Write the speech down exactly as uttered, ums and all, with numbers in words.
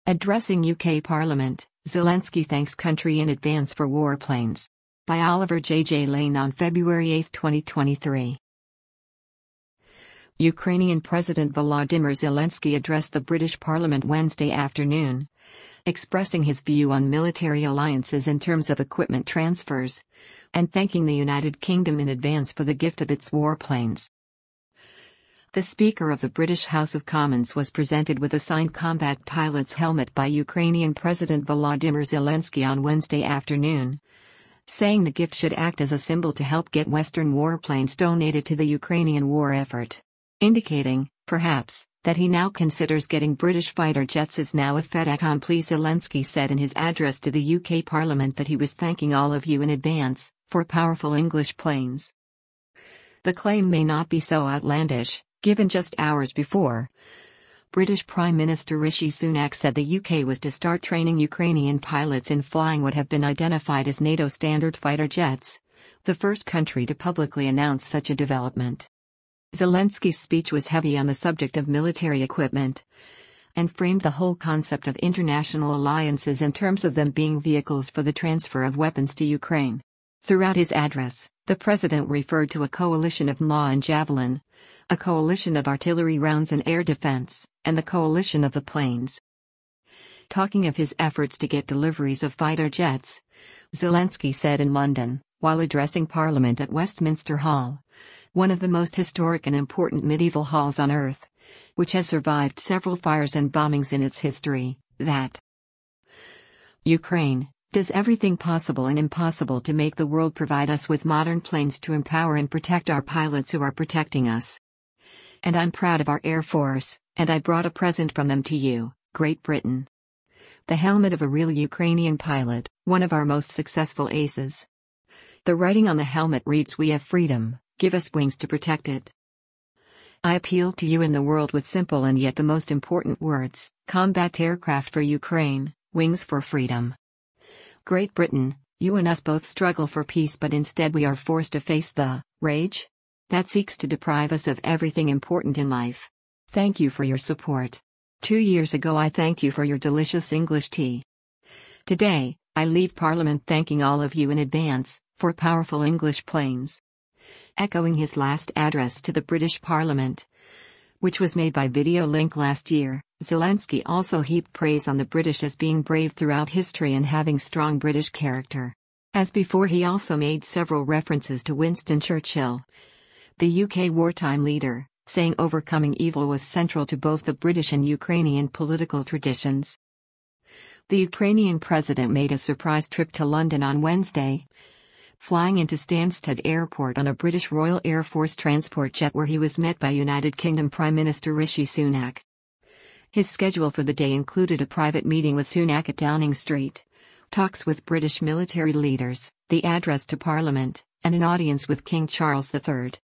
Addressing U K Parliament, Zelensky thanks country in advance for warplanes. By Oliver J J Lane on February eighth twenty twenty-three. Ukrainian President Volodymyr Zelensky addressed the British Parliament Wednesday afternoon, expressing his view on military alliances in terms of equipment transfers, and thanking the United Kingdom in advance for the gift of its warplanes. The Speaker of the British House of Commons was presented with a signed combat pilot's helmet by Ukrainian President Volodymyr Zelensky on Wednesday afternoon, saying the gift should act as a symbol to help get Western warplanes donated to the Ukrainian war effort, indicating, perhaps, that he now considers getting British fighter jets is now a fait accompli. Zelensky said in his address to the U K Parliament that he was thanking all of you in advance for powerful English planes. The claim may not be so outlandish, given just hours before, British Prime Minister Rishi Sunak said the U K was to start training Ukrainian pilots in flying what have been identified as NATO standard fighter jets, the first country to publicly announce such a development. Zelensky's speech was heavy on the subject of military equipment, and framed the whole concept of international alliances in terms of them being vehicles for the transfer of weapons to Ukraine. Throughout his address, the president referred to a coalition of M A and Javelin, a coalition of artillery rounds and air defense, and the coalition of the planes. Talking of his efforts to get deliveries of fighter jets, Zelensky said in London, while addressing Parliament at Westminster Hall, one of the most historic and important medieval halls on earth, which has survived several fires and bombings in its history, that Ukraine does everything possible and impossible to make the world provide us with modern planes to empower and protect our pilots who are protecting us. And I'm proud of our Air Force, and I brought a present from them to you, Great Britain. The helmet of a real Ukrainian pilot, one of our most successful aces. The writing on the helmet reads, "We have freedom, give us wings to protect it." I appeal to you in the world with simple and yet the most important words: combat aircraft for Ukraine, wings for freedom. Great Britain, you and us both struggle for peace, but instead we are forced to face the rage that seeks to deprive us of everything important in life. Thank you for your support. Two years ago I thanked you for your delicious English tea. Today, I leave Parliament thanking all of you in advance for powerful English planes. Echoing his last address to the British Parliament, which was made by video link last year, Zelensky also heaped praise on the British as being brave throughout history and having strong British character. As before, he also made several references to Winston Churchill, the U K wartime leader, saying overcoming evil was central to both the British and Ukrainian political traditions. The Ukrainian president made a surprise trip to London on Wednesday, flying into Stansted Airport on a British Royal Air Force transport jet where he was met by United Kingdom Prime Minister Rishi Sunak. His schedule for the day included a private meeting with Sunak at Downing Street, talks with British military leaders, the address to Parliament, and an audience with King Charles the Third.